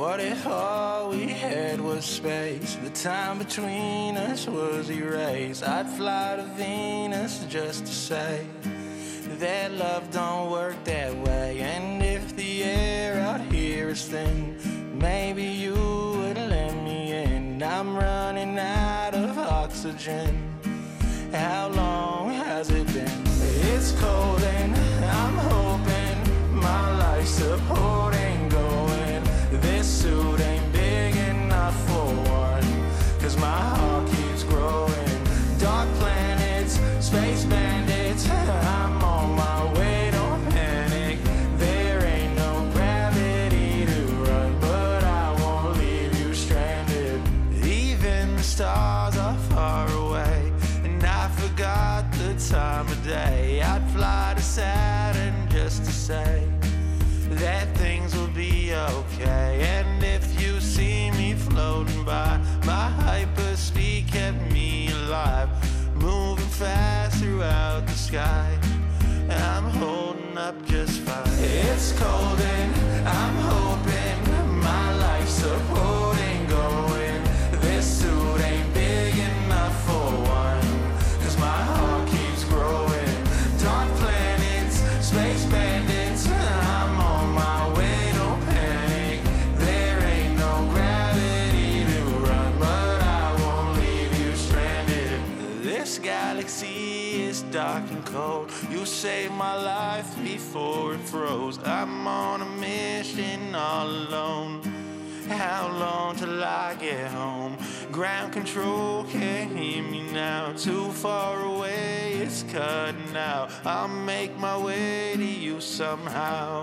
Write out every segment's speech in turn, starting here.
What if all we had was space? The time between us was erased. I'd fly to Venus just to say that love don't work that way. And if the air out here is thin, maybe you would let me in. I'm running out of oxygen. How long has it been? It's cold and I'm hoping my life support ain't going. This suit ain't big enough for one, 'cause my heart keeps growing. Dark planets, space bandits, I'm on my way, don't panic. There ain't no gravity to run, but I won't leave you stranded. Even the stars are far away, and I forgot the time of day. I'd fly to Saturn just to say that things will be okay. And if you see me floating by, my hyperspeed kept me alive, moving fast throughout the sky. I'm holding up just fine. It's cold and I'm hoping my life support ain't going. This suit ain't big enough for one, 'cause my heart keeps growing. Dark planets, space bandits, I'm on my way, don't panic. There ain't no gravity to run, but I won't leave you stranded. This galaxy is dark and cold. You saved my life before it froze. I'm on a mission all alone. How long till I get home? Ground control can't hear me now. Too far away, it's cutting out. I'll make my way to you somehow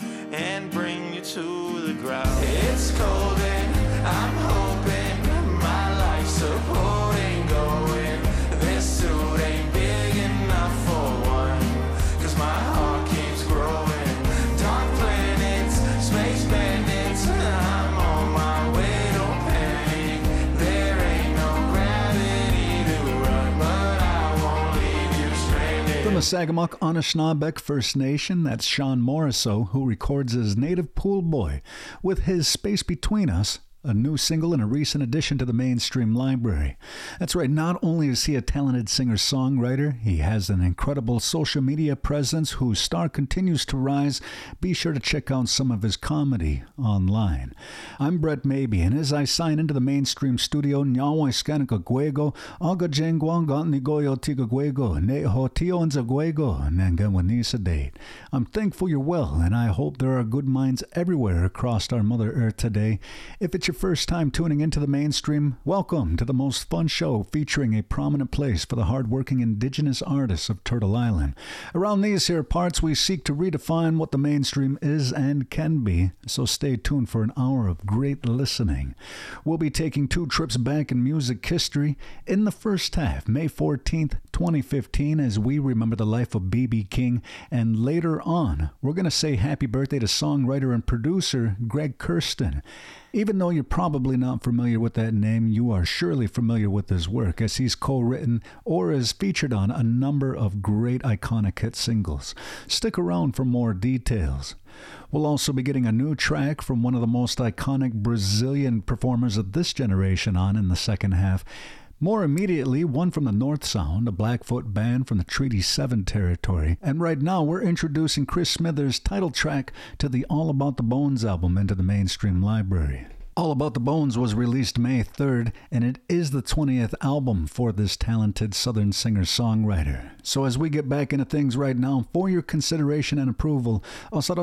and bring you to the ground. It's cold and I'm hoping my life support ain't going. This suit ain't big enough for one, 'cause my heart keeps growing. Dark planets, space bandits, I'm on my way, don't panic. There ain't no gravity to run, but I won't leave you stranded. From the Sagamok Anishinaabeg First Nation, that's Sean Morrisseau, who records as Native Pool Boy with his Space Between Us, a new single and a recent addition to the mainstream library. That's right, not only is he a talented singer-songwriter, he has an incredible social media presence whose star continues to rise. Be sure to check out some of his comedy online. I'm Brett Maybe, and as I sign into the mainstream studio, Nyawa Scanica Guego, Aga Jengwang Nigoyo Tiga Guego, Neho Tio and Zaguego, Nangawanisa Date. I'm thankful you're well, and I hope there are good minds everywhere across our Mother Earth today. If it's your first time tuning into the mainstream, welcome to the most fun show featuring a prominent place for the hard-working indigenous artists of Turtle Island. Around these here parts, we seek to redefine what the mainstream is and can be, so stay tuned for an hour of great listening. We'll be taking 2 trips back in music history. In the first half, May 14th, 2015, as we remember the life of B.B. King, and later on, we're going to say happy birthday to songwriter and producer Greg Kurstin. Even though you're probably not familiar with that name, you are surely familiar with his work, as he's co-written or is featured on a number of great iconic hit singles. Stick around for more details. We'll also be getting a new track from one of the most iconic Brazilian performers of this generation on in the second half. More immediately, one from the North Sound, a Blackfoot band from the Treaty 7 territory. And right now, we're introducing Chris Smithers' title track to the All About the Bones album into the mainstream library. All About the Bones was released May 3rd, and it is the 20th album for this talented Southern singer-songwriter. So as we get back into things right now, for your consideration and approval, you ought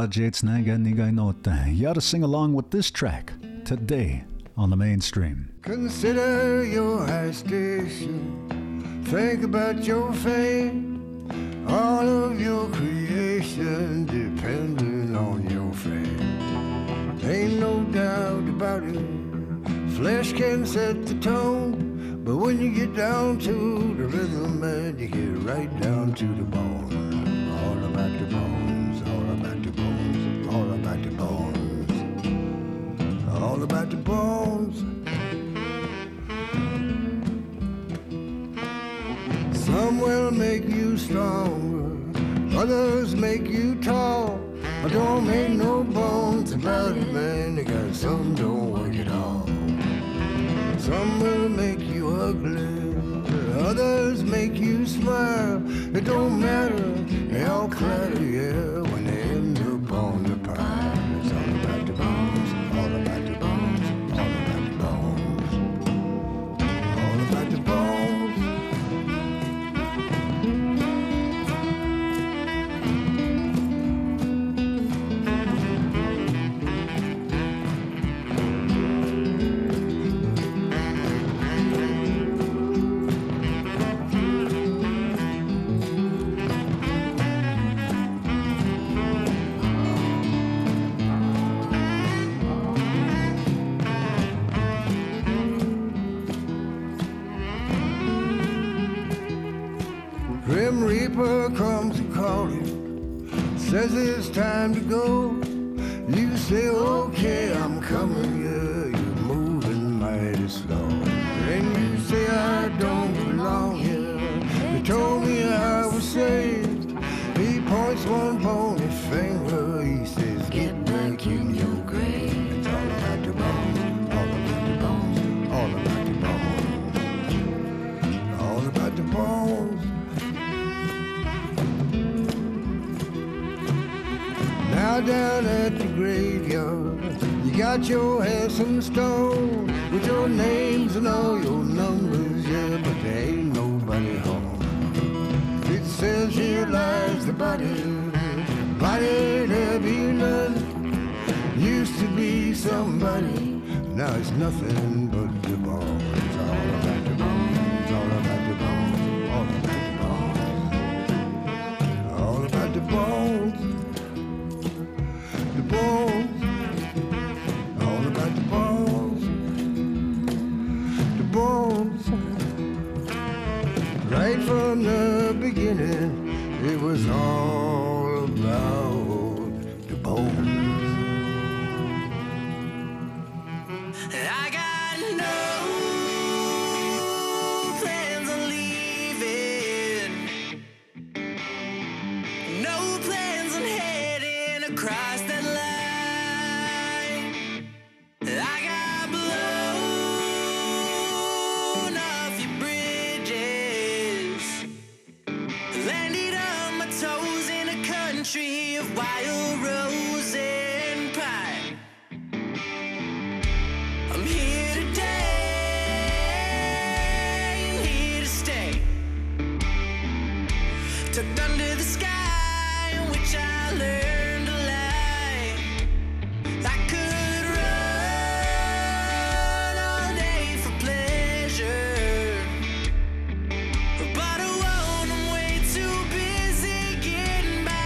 to sing along with this track today on the mainstream. Consider your high station, think about your fame, all of your creation depending on your fame. Ain't no doubt about it, flesh can set the tone, but when you get down to the rhythm, man, you get right down to the bone. All about the bones, all about the bones, all about the bones. All about the bones. Some will make you stronger, others make you tall. I don't make no bones about it, man. They got some don't work at all. Some will make you ugly, others make you smile. It don't matter, they all clatter, yeah, when they end up on the pile. It's all about the bones, all about the bones, all about the bones, all about the bones. Grim Reaper comes calling, says it's time to go. You say, okay, I'm coming, yeah, you're moving mighty slow. Then you say, I don't belong here. You told me I was saved. He points one bony finger, he says, get back in your grave. It's all about the bones, all about the bones, all about the bones, all about the bones. Now down at the graveyard, you got your handsome stone with your names and all your numbers, yeah, but there ain't nobody home. It says here lies the body, body there be none. Used to be somebody, now it's nothing but the bones. It's all about the bones, all about the bones, all about the bones, all about the bones. The bones, all about the bones, the bones. Right from the beginning, it was all about the bones. I got no plans on leaving, no plans on heading across that line. I got blown off your bridges, landed on my toes in a country of wild rose and pine. I'm here today, I'm here to stay, tucked under the sky in which I learned to lie. I could run all day for pleasure, but I won't, I'm way too busy getting by.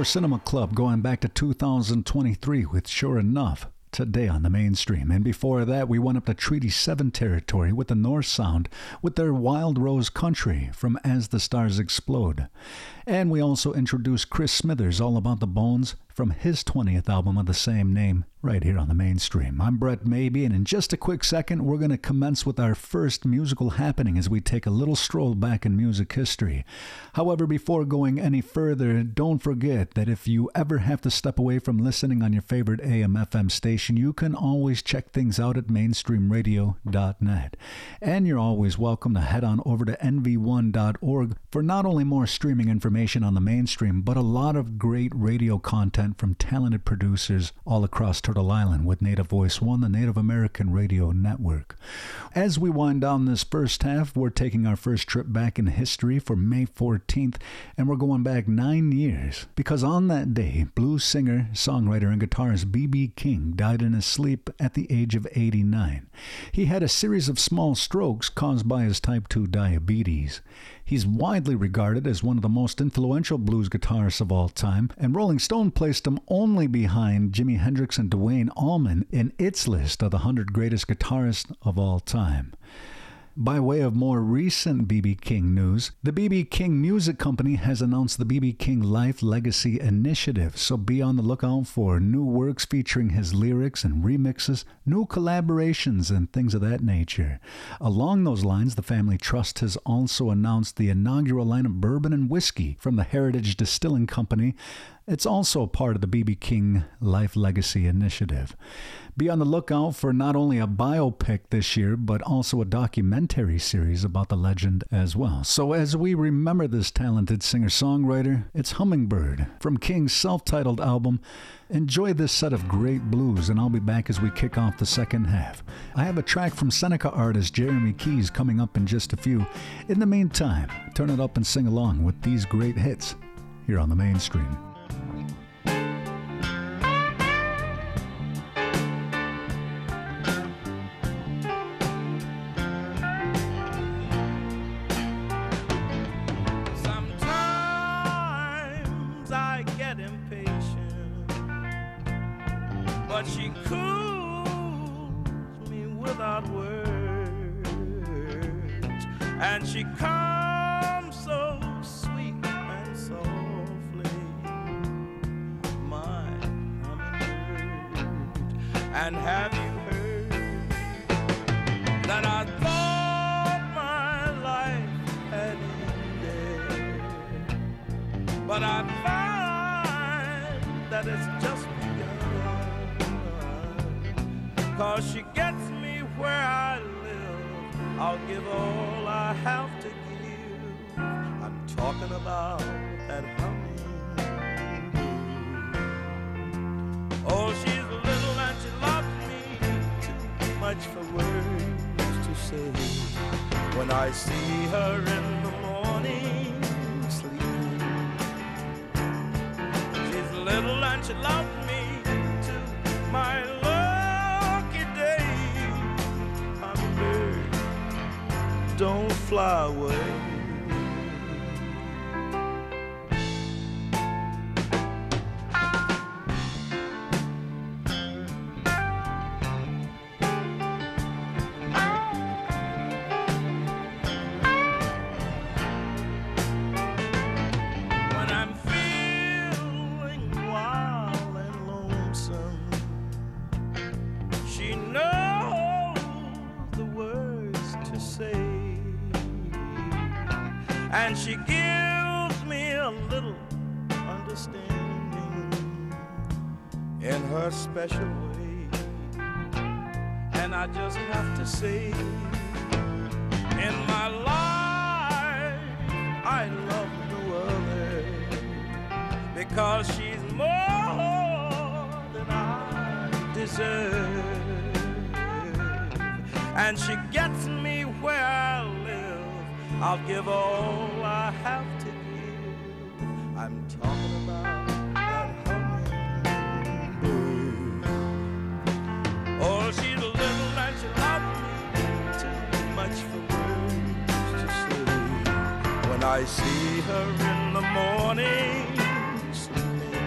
Cinema Club going back to 2023 with Sure Enough today on the mainstream. And before that, we went up to Treaty 7 territory with the North Sound with their Wild Rose Country from As the Stars Explode. And we also introduced Chris Smithers, All About the Bones, from his 20th album of the same name, right here on the mainstream. I'm Brett Maybe, and in just a quick second, we're going to commence with our first musical happening as we take a little stroll back in music history. However, before going any further, don't forget that if you ever have to step away from listening on your favorite AM/FM station, you can always check things out at mainstreamradio.net. And you're always welcome to head on over to nv1.org for not only more streaming information on the mainstream, but a lot of great radio content from talented producers all across Turtle Island with Native Voice One, the Native American Radio Network. As we wind down this first half, we're taking our first trip back in history for May 14th, and we're going back 9 years, because on that day, blues singer, songwriter, and guitarist B.B. King died in his sleep at the age of 89. He had a series of small strokes caused by his type 2 diabetes. He's widely regarded as one of the most influential blues guitarists of all time, and Rolling Stone placed him only behind Jimi Hendrix and Duane Allman in its list of the 100 greatest guitarists of all time. By way of more recent B.B. King news, the B.B. King Music Company has announced the B.B. King Life Legacy Initiative, so be on the lookout for new works featuring his lyrics and remixes, new collaborations, and things of that nature. Along those lines, the Family Trust has also announced the inaugural line of bourbon and whiskey from the Heritage Distilling Company. It's also part of the B.B. King Life Legacy Initiative. Be on the lookout for not only a biopic this year, but also a documentary series about the legend as well. So as we remember this talented singer-songwriter, it's Hummingbird from King's self-titled album. Enjoy this set of great blues, and I'll be back as we kick off the second half. I have a track from Seneca artist Jeremy Keys coming up in just a few. In the meantime, turn it up and sing along with these great hits here on the mainstream. But she cools me without words, and she comes so sweet and softly, my hummingbird. And have you heard that I thought my life had ended, but I find that it's just 'cause she gets me where I live. I'll give all I have to give. I'm talking about that hummingbird. Oh, she's little and she loves me too much for words to say. When I see her in the morning sleeping, she's little and she loves me too, my love. Don't fly away. When I'm feeling wild and lonesome, she knows the words to say. And she gives me a little understanding in her special way. And I just have to say, in my life, I love no other, because she's more than I deserve. And she gets me where I live. I'll give all I have to give. I'm talking about that hummingbird. Oh, she's little and she loves me too much for words to say. When I see her in the morning sleeping,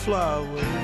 fly away.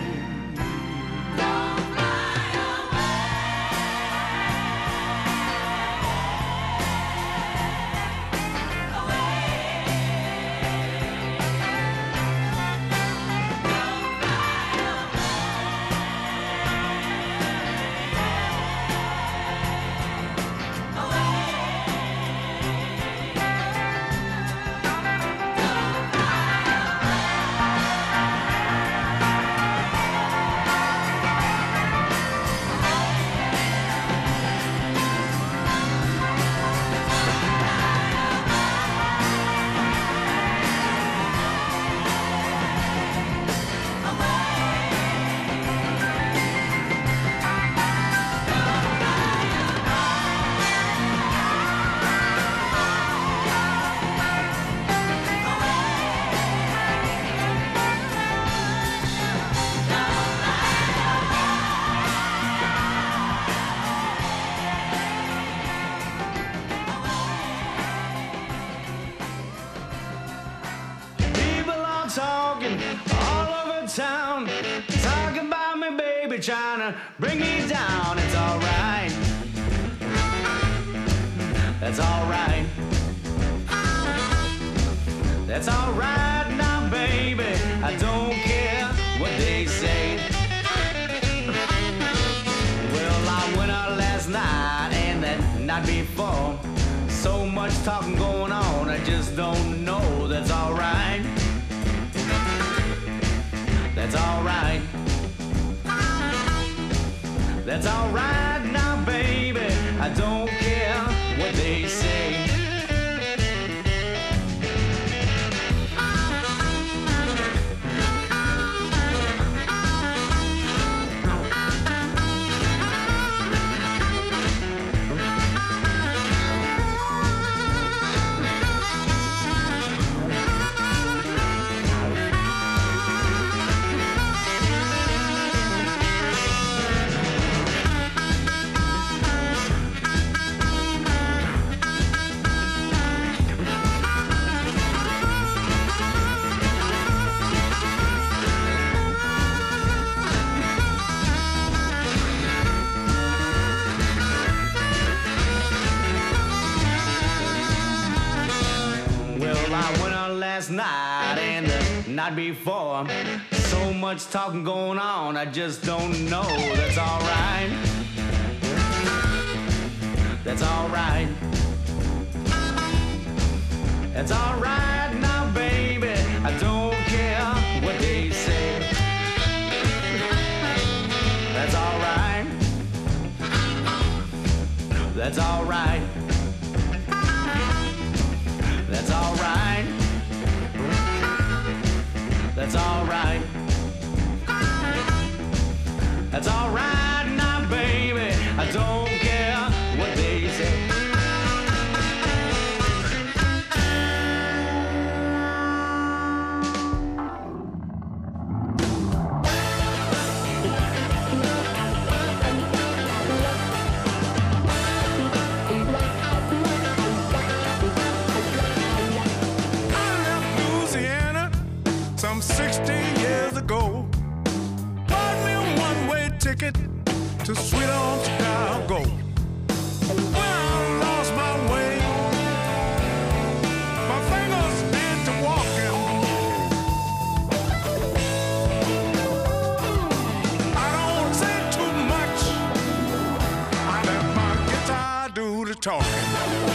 Trying to bring me down, it's alright. That's alright. That's alright now, baby. I don't care what they say. Well, I went out last night and that night before. So much talking going on, I just don't know. That's alright. That's alright. That's alright now, baby. I don't care what they say. Night and the night before. So much talking going on, I just don't know. That's alright. That's alright. That's alright now, baby. I don't care what they say. That's alright. That's alright. That's alright. That's alright. That's alright now, baby. I don't care what they say. Some 60 years ago, bought me a one-way ticket to sweet old Chicago. When I lost my way, my fingers did to walking. I don't say too much, I let my guitar do the talking.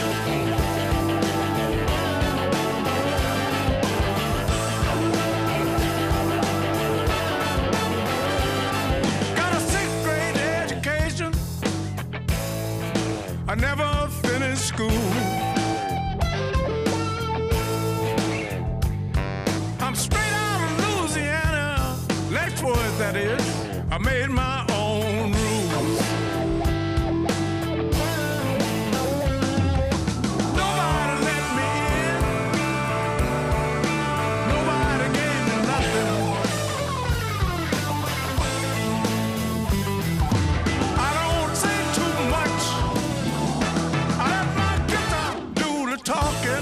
I never finished school. I'm straight out of Louisiana, Lexington, that is. I made my own rules. Nobody let me in. Nobody gave me nothing. I don't say too much. I let my guitar do the talking.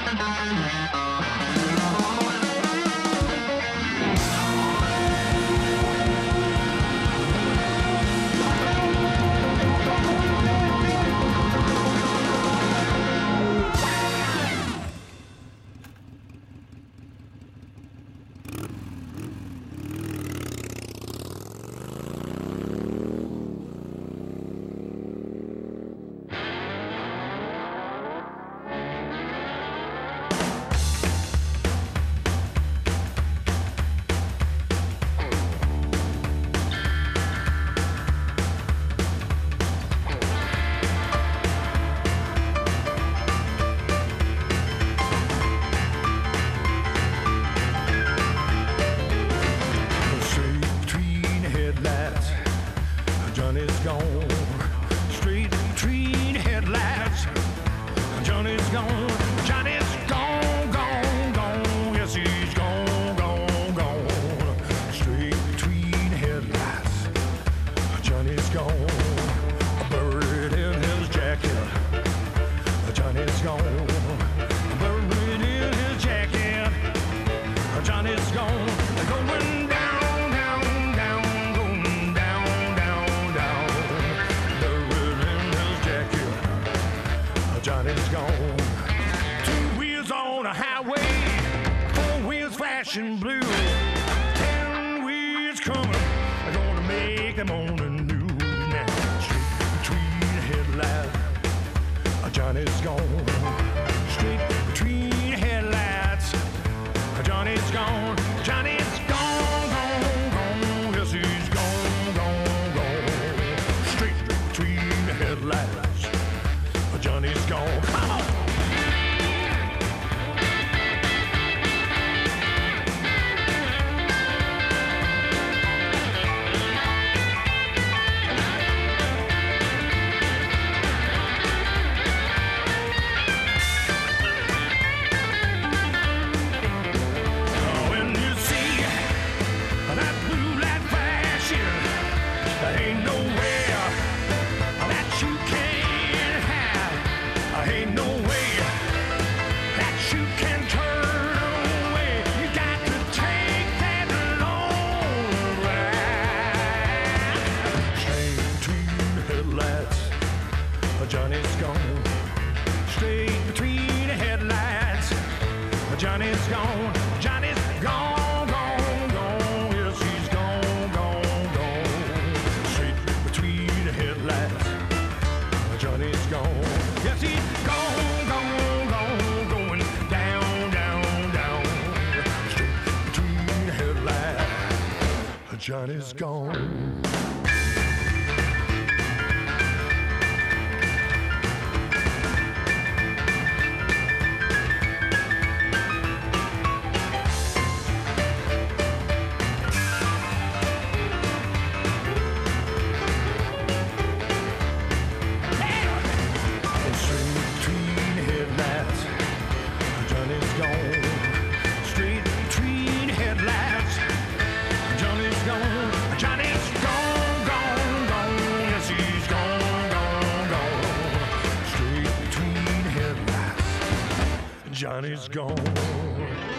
Johnny's gone. Straight between headlights. Johnny's gone. Johnny's gone, gone, gone. Yes, he's gone, gone, gone. Straight between headlights. Johnny's gone. Buried in his jacket. Johnny's gone. Buried in his jacket. Johnny's gone. Going down, down, down, going down, down, down. Buried in his jacket. Johnny's gone. 2 wheels on a highway, 4 wheels flashing blue. 10 wheels coming, gonna make them on the news now. Straight between headlights, Johnny's gone. Straight between headlights, Johnny's gone. Johnny's gone, gone, gone. Yes, he's gone, gone, gone. Straight between headlights, Johnny's gone. Come on. When you see that blue light flashing, there ain't nowhere that you can't have. Ain't no way that you can turn away. You got to take that long ride. Straight between headlights, Johnny's gone. Straight between headlights, Johnny's gone. Johnny's gone, gone, gone. Yes, he's gone, gone, gone. Straight between headlights, Johnny's gone. Yes, he's gone, gone, gone. Going down, down, down. Straight between headlights, Johnny's gone. Straight between headlights, Johnny's gone. Straight between headlights, Johnny's gone. Johnny's gone, gone, gone. Yes, he's gone, gone, gone. Straight between headlights, Johnny's gone.